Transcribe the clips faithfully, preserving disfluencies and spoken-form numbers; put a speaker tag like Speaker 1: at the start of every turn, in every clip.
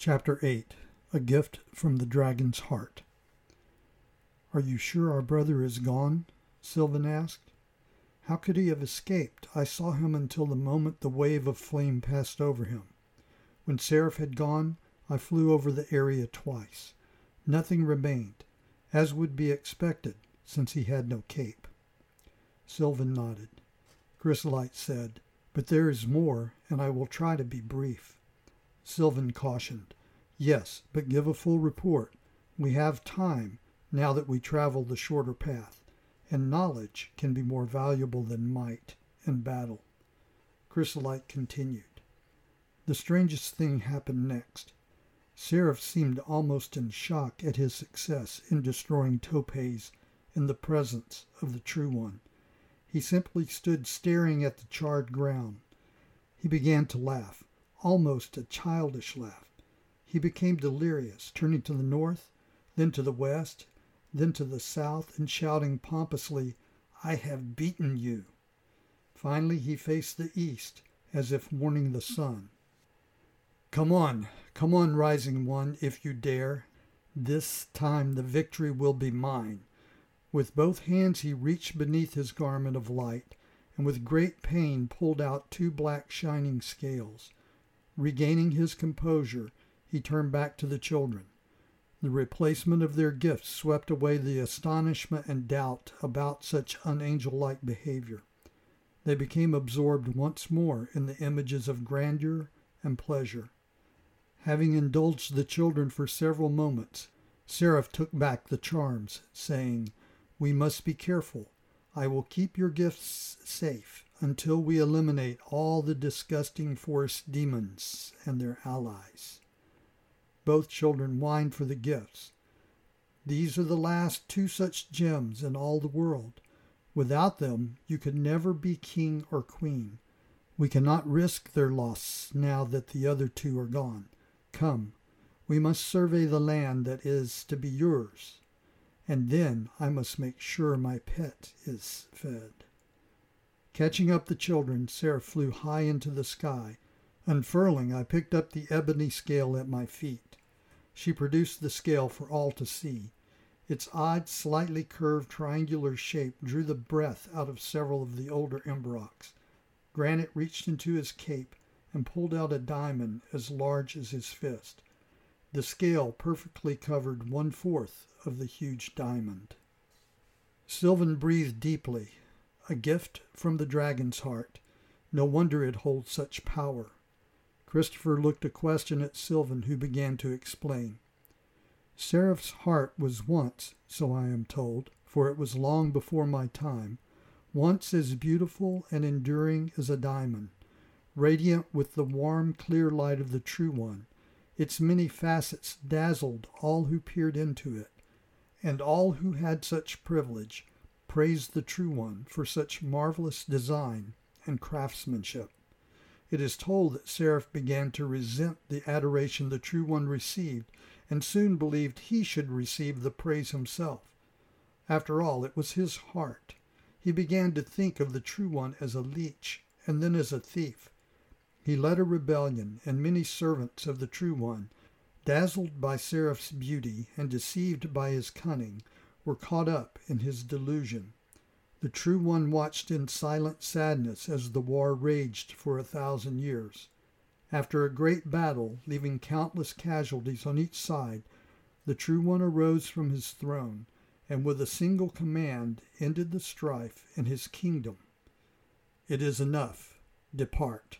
Speaker 1: Chapter eight. A Gift from the Dragon's Heart. "Are you sure our brother is gone?" Sylvan asked. "How could he have escaped? I saw him until the moment the wave of flame passed over him. When Seraph had gone, I flew over the area twice. Nothing remained, as would be expected, since he had no cape." Sylvan nodded. Chrysolite said, "But there is more, and I will try to be brief." Sylvan cautioned, "Yes, but give a full report. We have time, now that we travel the shorter path, and knowledge can be more valuable than might in battle." Chrysolite continued. The strangest thing happened next. Seraph seemed almost in shock at his success in destroying Topaz in the presence of the True One. He simply stood staring at the charred ground. He began to laugh, almost a childish laugh. He became delirious, turning to the north, then to the west, then to the south, and shouting pompously, "I have beaten you." Finally he faced the east, as if warning the sun. "Come on, come on, Rising One, if you dare. This time the victory will be mine." With both hands he reached beneath his garment of light, and with great pain pulled out two black shining scales. Regaining his composure, he turned back to the children. The replacement of their gifts swept away the astonishment and doubt about such unangel-like behavior. They became absorbed once more in the images of grandeur and pleasure. Having indulged the children for several moments, Seraph took back the charms, saying, "We must be careful. I will keep your gifts safe until we eliminate all the disgusting forest demons and their allies." Both children whined for the gifts. "These are the last two such gems in all the world. Without them, you could never be king or queen. We cannot risk their loss now that the other two are gone. Come, we must survey the land that is to be yours. And then I must make sure my pet is fed." Catching up the children, Seraph flew high into the sky. Unfurling, I picked up the ebony scale at my feet. She produced the scale for all to see. Its odd, slightly curved, triangular shape drew the breath out of several of the older Embrocs. Granite reached into his cape and pulled out a diamond as large as his fist. The scale perfectly covered one-fourth of the huge diamond. Sylvan breathed deeply. A gift from the dragon's heart. No wonder it holds such power. Christopher looked a question at Sylvan, who began to explain. "Seraph's heart was once, so I am told, for it was long before my time, once as beautiful and enduring as a diamond, radiant with the warm, clear light of the True One. Its many facets dazzled all who peered into it, and all who had such privilege praised the True One for such marvelous design and craftsmanship. It is told that Seraph began to resent the adoration the True One received, and soon believed he should receive the praise himself. After all, it was his heart. He began to think of the True One as a leech, and then as a thief. He led a rebellion, and many servants of the True One, dazzled by Seraph's beauty and deceived by his cunning, were caught up in his delusion. The True One watched in silent sadness as the war raged for a thousand years. After a great battle, leaving countless casualties on each side, the True One arose from his throne, and with a single command ended the strife in his kingdom. 'It is enough. Depart.'"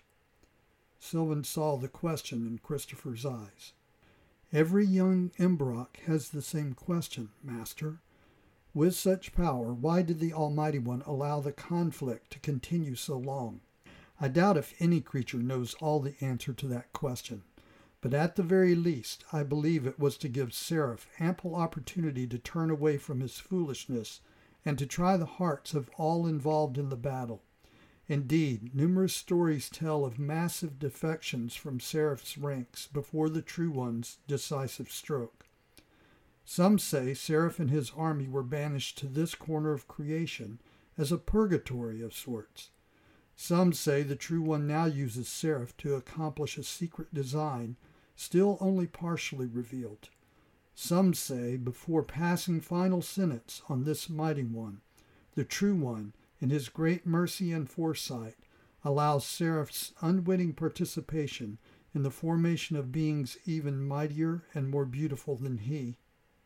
Speaker 1: Sylvan saw the question in Christopher's eyes. "Every young Embroc has the same question, Master. With such power, why did the Almighty One allow the conflict to continue so long? I doubt if any creature knows all the answer to that question, but at the very least, I believe it was to give Seraph ample opportunity to turn away from his foolishness and to try the hearts of all involved in the battle. Indeed, numerous stories tell of massive defections from Seraph's ranks before the True One's decisive stroke. Some say Seraph and his army were banished to this corner of creation as a purgatory of sorts. Some say the True One now uses Seraph to accomplish a secret design still only partially revealed. Some say, before passing final sentence on this mighty one, the true one, in his great mercy and foresight, allows Seraph's unwitting participation in the formation of beings even mightier and more beautiful than he.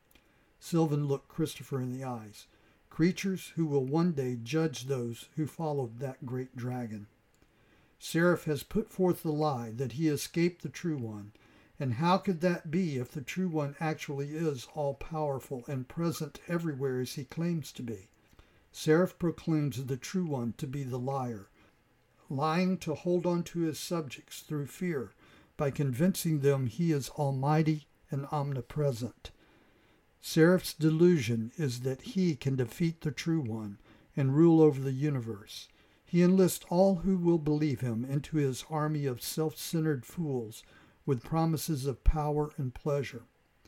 Speaker 1: Sylvan looked Christopher in the eyes, creatures who will one day judge those who followed that great dragon. Seraph has put forth the lie that he escaped the true one, and how could that be if the true one actually is all-powerful and present everywhere as he claims to be? Seraph proclaims the true one to be the liar, lying to hold on to his subjects through fear by convincing them he is almighty and omnipresent. Seraph's delusion is that he can defeat the true one and rule over the universe. He enlists all who will believe him into his army of self-centered fools with promises of power and pleasure.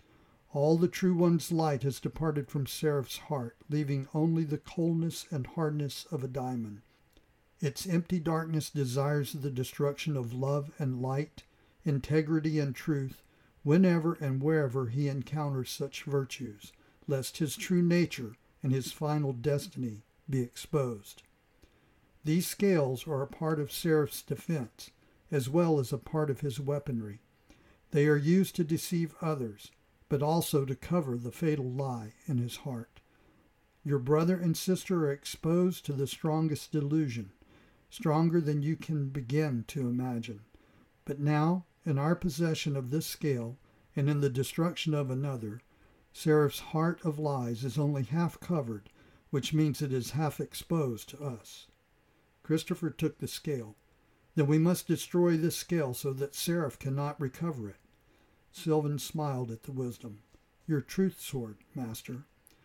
Speaker 1: All the true one's light has departed from Seraph's heart, leaving only the coldness and hardness of a diamond. Its empty darkness desires the destruction of love and light, integrity and truth, whenever and wherever he encounters such virtues, lest his true nature and his final destiny be exposed. These scales are a part of Seraph's defense, as well as a part of his weaponry. They are used to deceive others, but also to cover the fatal lie in his heart. Your brother and sister are exposed to the strongest delusion, stronger than you can begin to imagine. But now, in our possession of this scale, and in the destruction of another, Seraph's heart of lies is only half covered, which means it is half exposed to us. Christopher took the scale. Then we must destroy this scale so that Seraph cannot recover it. Sylvan smiled at the wisdom. Your truth sword, master.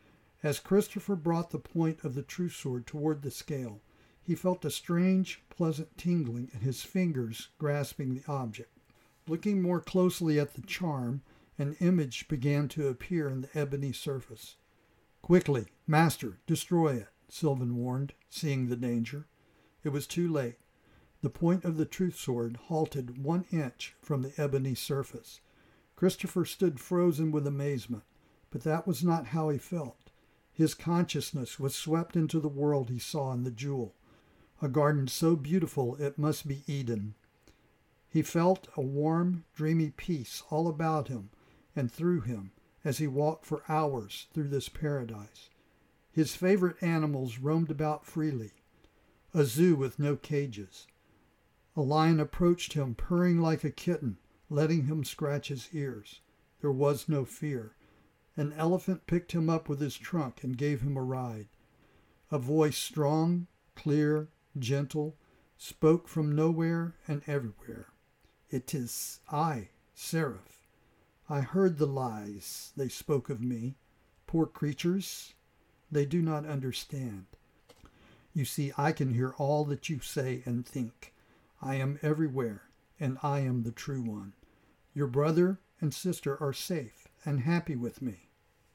Speaker 1: As Christopher brought the point of the truth sword toward the scale, he felt a strange, pleasant tingling in his fingers grasping the object. Looking more closely at the charm, an image began to appear in the ebony surface. Quickly, master, destroy it, Sylvan warned, seeing the danger. It was too late. The point of the truth sword halted one inch from the ebony surface. Christopher stood frozen with amazement, but that was not how he felt. His consciousness was swept into the world he saw in the jewel, a garden so beautiful it must be Eden. He felt a warm, dreamy peace all about him and through him as he walked for hours through this paradise. His favorite animals roamed about freely, a zoo with no cages. A lion approached him, purring like a kitten, letting him scratch his ears. There was no fear. An elephant picked him up with his trunk and gave him a ride. A voice strong, clear, gentle, spoke from nowhere and everywhere. It is I, Seraph. I heard the lies they spoke of me. Poor creatures, they do not understand. You see, I can hear all that you say and think. I am everywhere, and I am the true one. Your brother and sister are safe and happy with me.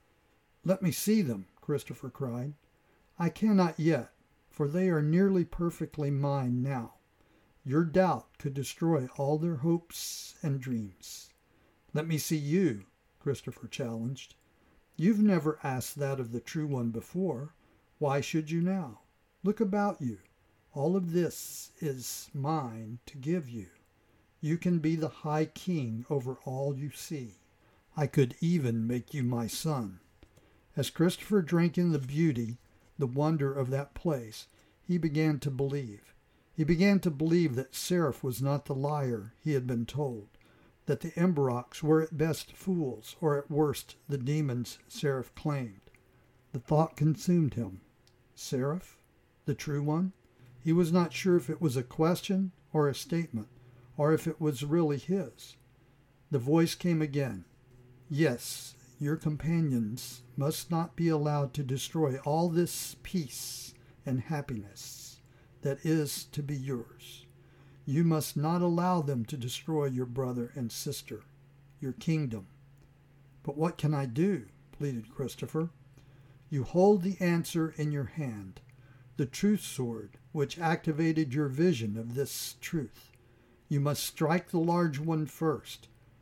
Speaker 1: Let me see them, Christopher cried. I cannot yet, for they are nearly perfectly mine now. Your doubt could destroy all their hopes and dreams. Let me see you, Christopher challenged. You've never asked that of the true one before. Why should you now? Look about you. All of this is mine to give you. You can be the high king over all you see. I could even make you my son. As Christopher drank in the beauty, the wonder of that place, he began to believe. He began to believe that Seraph was not the liar he had been told, that the Emberoks were at best fools, or at worst the demons Seraph claimed. The thought consumed him. Seraph? The true one? He was not sure if it was a question or a statement, or if it was really his. The voice came again. Yes, your companions must not be allowed to destroy all this peace and happiness that is to be yours. You must not allow them to destroy your brother and sister, your kingdom. But what can I do? Pleaded Christopher. You hold the answer in your hand, the truth sword, which activated your vision of this truth. You must strike the large one first.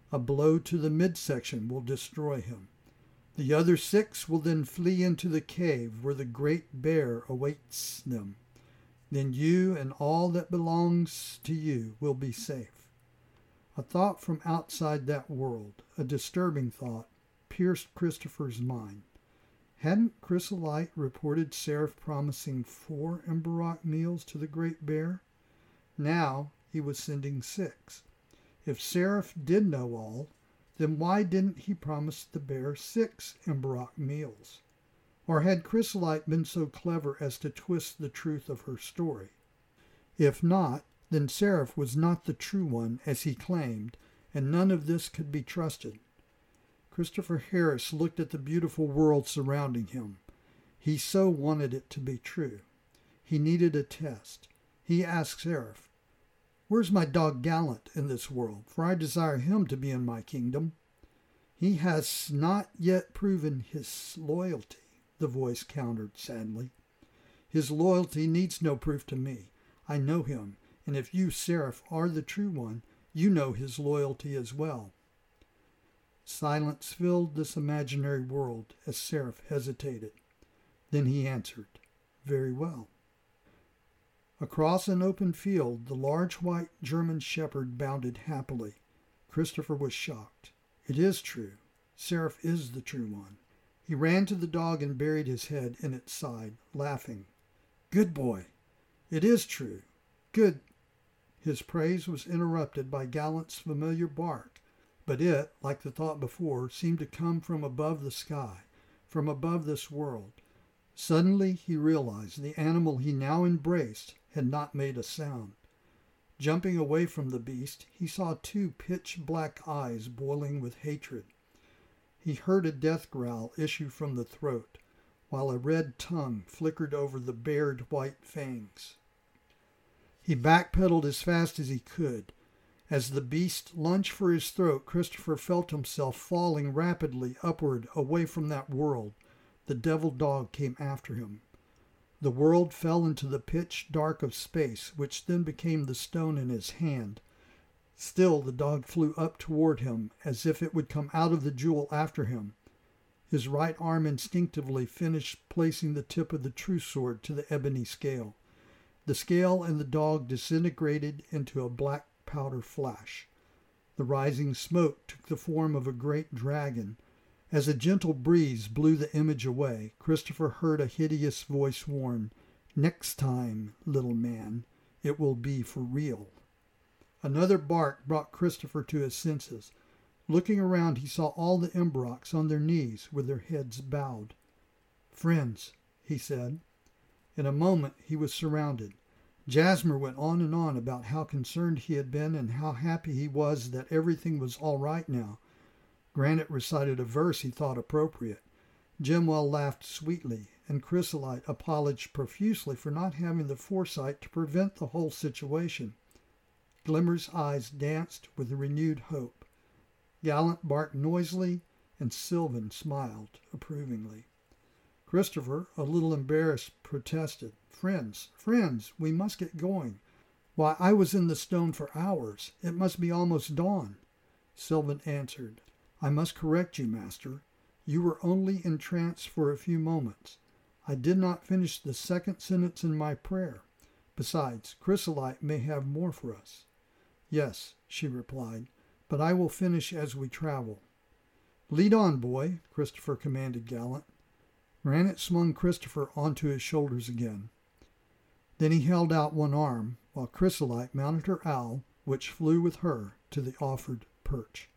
Speaker 1: A blow to the midsection will destroy him. The other six will then flee into the cave where the great bear awaits them. Then you and all that belongs to you will be safe. A thought from outside that world, a disturbing thought, pierced Christopher's mind. Hadn't Chrysolite reported Seraph promising four Emberock meals to the great bear? Now he was sending six. If Seraph did know all, then why didn't he promise the bear six Emberock meals? Or had Chrysolite been so clever as to twist the truth of her story? If not, then Seraph was not the true one as he claimed, and none of this could be trusted. Christopher Harris looked at the beautiful world surrounding him. He so wanted it to be true. He needed a test. He asked Seraph, "Where's my dog Gallant in this world? For I desire him to be in my kingdom." "He has not yet proven his loyalty," the voice countered sadly. "His loyalty needs no proof to me. I know him, and if you, Seraph, are the true one, you know his loyalty as well." Silence filled this imaginary world as Seraph hesitated. Then he answered, "Very well." Across an open field, the large white German shepherd bounded happily. Christopher was shocked. It is true. Seraph is the true one. He ran to the dog and buried his head in its side, laughing. "Good boy. It is true. Good." His praise was interrupted by Gallant's familiar bark, but it, like the thought before, seemed to come from above the sky, from above this world. Suddenly he realized the animal he now embraced had not made a sound. Jumping away from the beast, he saw two pitch-black eyes boiling with hatred. He heard a death growl issue from the throat, while a red tongue flickered over the bared white fangs. He backpedaled as fast as he could. As the beast lunged for his throat, Christopher felt himself falling rapidly upward away from that world. The devil dog came after him. The world fell into the pitch dark of space, which then became the stone in his hand. Still the dog flew up toward him, as if it would come out of the jewel after him. His right arm instinctively finished placing the tip of the true sword to the ebony scale. The scale and the dog disintegrated into a black powder flash. The rising smoke took the form of a great dragon. As a gentle breeze blew the image away, Christopher heard a hideous voice warn, "Next time, little man, it will be for real." Another bark brought Christopher to his senses. Looking around, he saw all the Emberocks on their knees with their heads bowed. "Friends," he said. In a moment he was surrounded. Jasmer went on and on about how concerned he had been and how happy he was that everything was all right now. Granite recited a verse he thought appropriate. Jimwell laughed sweetly, and Chrysolite apologized profusely for not having the foresight to prevent the whole situation. Glimmer's eyes danced with renewed hope. Gallant barked noisily, and Sylvan smiled approvingly. Christopher, a little embarrassed, protested, "Friends, friends, we must get going. Why, I was in the stone for hours. It must be almost dawn." Sylvan answered, "I must correct you, master. You were only in trance for a few moments. I did not finish the second sentence in my prayer. Besides, Chrysolite may have more for us." "Yes," she replied, "but I will finish as we travel." "Lead on, boy," Christopher commanded Gallant. Granite swung Christopher onto his shoulders again. Then he held out one arm, while Chrysolite mounted her owl, which flew with her to the offered perch.